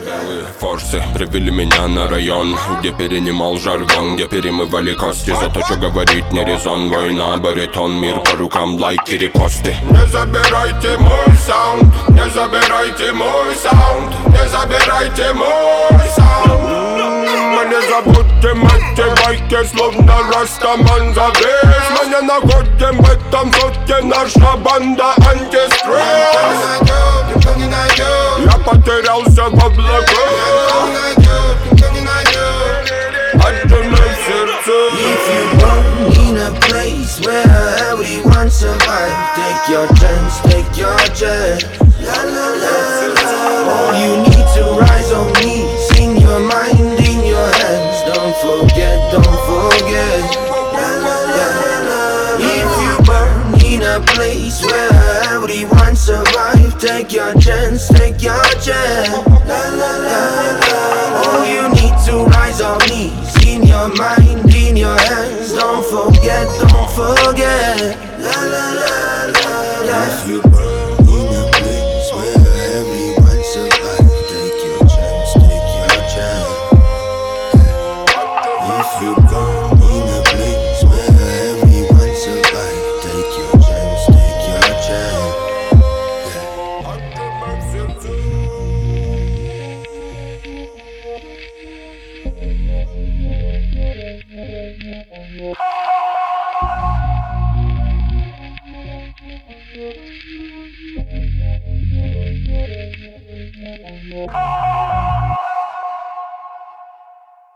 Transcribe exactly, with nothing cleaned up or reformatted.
Форсы привели меня на район, где перенимал жаргон, где перемывали кости. За то, что говорить не резон. Война, баритон, мир по рукам, лайки, репосты. Не забирайте мой саунд, не забирайте мой саунд, не забирайте мой саунд. Не забудьте эти байки, словно растаман завис. Мы не находим в этом сутке, наша банда антистресс. Я потерялся в облаках, отдельное сердце. If you born in a place where everyone survive, take your chance, take your chance. La la la la. All you need to rise on knees, in your mind, in your hands. Don't forget, don't forget. La la la la. If you born in a place where everyone survive, take your chance, take your chance. La la la la. All you need to rise on knees, in your mind, in your hands. Don't forget, don't forget. La la la la la. If you